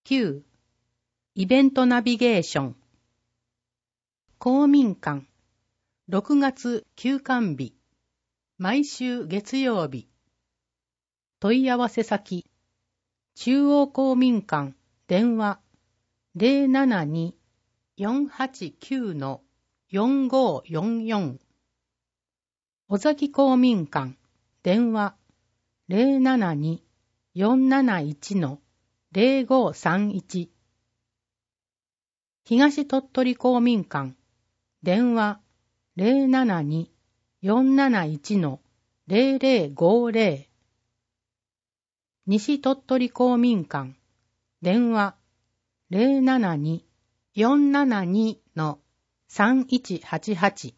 9. イベントナビゲーション。公民館。6月休館日。毎週月曜日。問い合わせ先。中央公民館。電話。072-489-4544。尾崎公民館。電話。072-471-0531。東鳥取公民館。電話。072-471-0050。西鳥取公民館。電話。072-472-3188。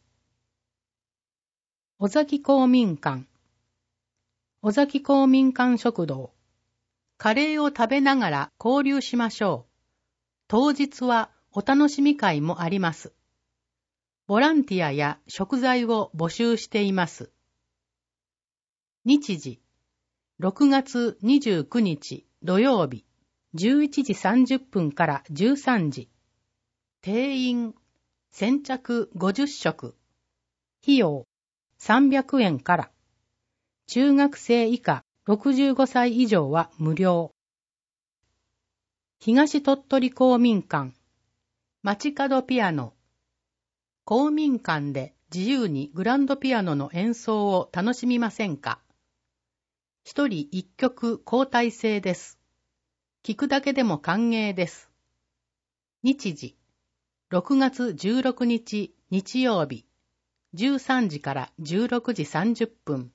尾崎公民館。尾崎公民館食堂。カレーを食べながら交流しましょう。当日はお楽しみ会もあります。ボランティアや食材を募集しています。日時。6月29日土曜日。11時30分から13時。定員。先着50食。費用。300円から。中学生以下65歳以上は無料。東鳥取公民館。街角ピアノ。公民館で自由にグランドピアノの演奏を楽しみませんか？一人一曲交代制です。聞くだけでも歓迎です。日時。6月16日日曜日。13時から16時30分。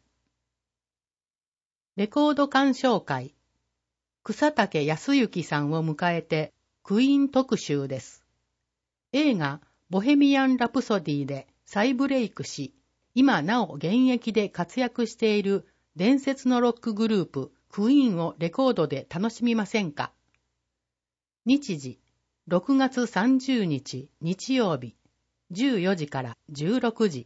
レコード鑑賞会。草竹康之さんを迎えてクイーン特集です。映画ボヘミアン・ラプソディで再ブレイクし、今なお現役で活躍している伝説のロックグループクイーンをレコードで楽しみませんか？日時。6月30日日曜日。14時から16時。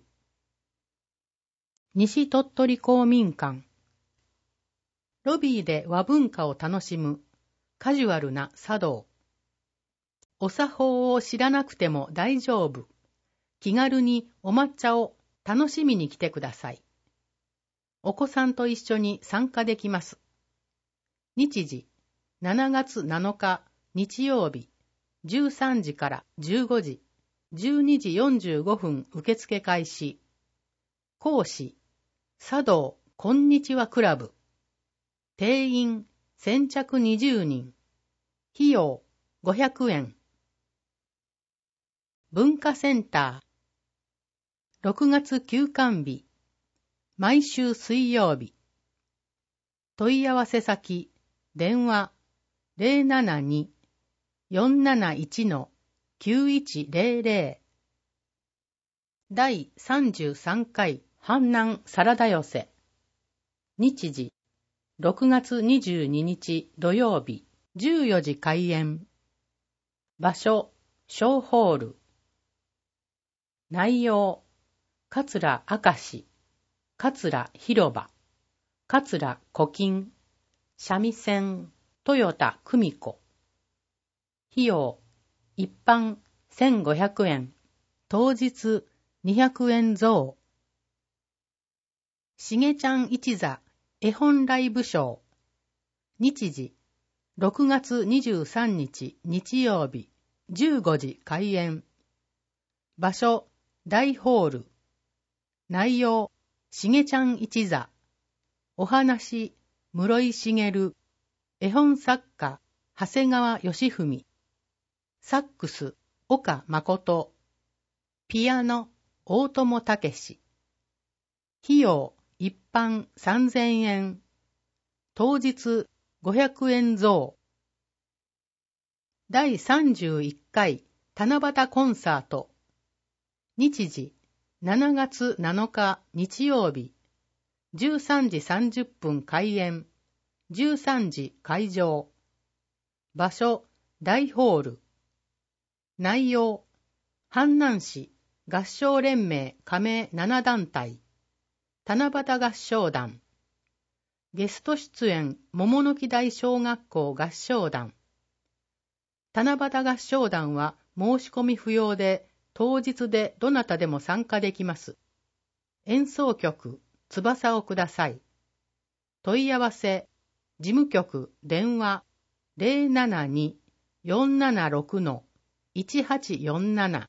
西鳥取公民館。ロビーで和文化を楽しむカジュアルな茶道。お作法を知らなくても大丈夫。気軽にお抹茶を楽しみに来てください。お子さんと一緒に参加できます。日時。7月7日日曜日。13時から15時。12時45分受付開始。講師。茶道こんにちはクラブ。定員先着20人。費用500円。文化センター。6月休館日。毎週水曜日。問い合わせ先。電話。072-471-9100。第33回阪南サラダ寄せ。日時。6月22日土曜日。14時開演。場所。小ホール。内容。桂明石。桂広場。桂古今。三味線。豊田久美子。費用。一般1500円。当日200円増。しげちゃん一座絵本ライブショー。日時。6月23日日曜日。15時開演。場所。大ホール。内容。しげちゃん一座。お話。室井茂。絵本作家。長谷川義文。サックス。岡誠。ピアノ。大友武史。費用。一般3000円。当日500円増。第31回七夕コンサート。日時。7月7日日曜日。13時30分開演。13時会場。場所。大ホール。内容。阪南市合唱連盟加盟7団体。七夕合唱団。ゲスト出演桃の木台小学校合唱団。 七夕合唱団は申し込み不要で、当日でどなたでも参加できます。演奏曲、翼をください。問い合わせ、事務局電話 072-476-1847。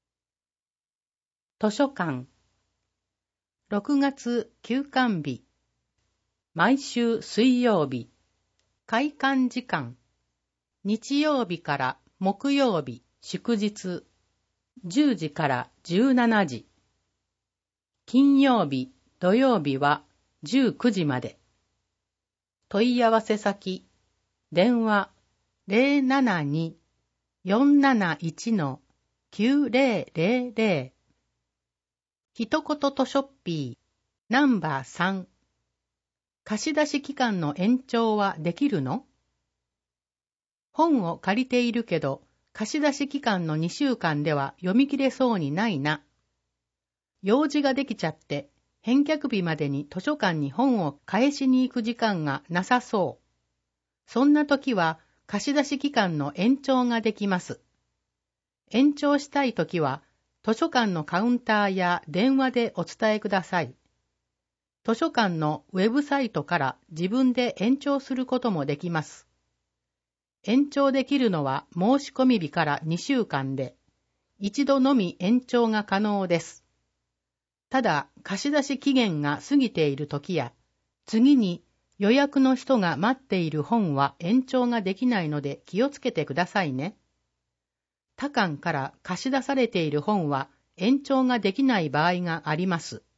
図書館。6月休館日。毎週水曜日。開館時間。日曜日から木曜日、祝日。10時から17時。金曜日、土曜日は19時まで。問い合わせ先、電話 072-471-9000。一言図書ッピー、ナンバー3。貸し出し期間の延長はできるの？本を借りているけど、貸し出し期間の2週間では読み切れそうにないな。用事ができちゃって、返却日までに図書館に本を返しに行く時間がなさそう。そんな時は貸し出し期間の延長ができます。延長したい時は、図書館のカウンターや電話でお伝えください。図書館のウェブサイトから自分で延長することもできます。延長できるのは申し込み日から2週間で、一度のみ延長が可能です。ただ、貸し出し期限が過ぎている時や、次に予約の人が待っている本は延長ができないので気をつけてくださいね。他館から貸し出されている本は延長ができない場合があります。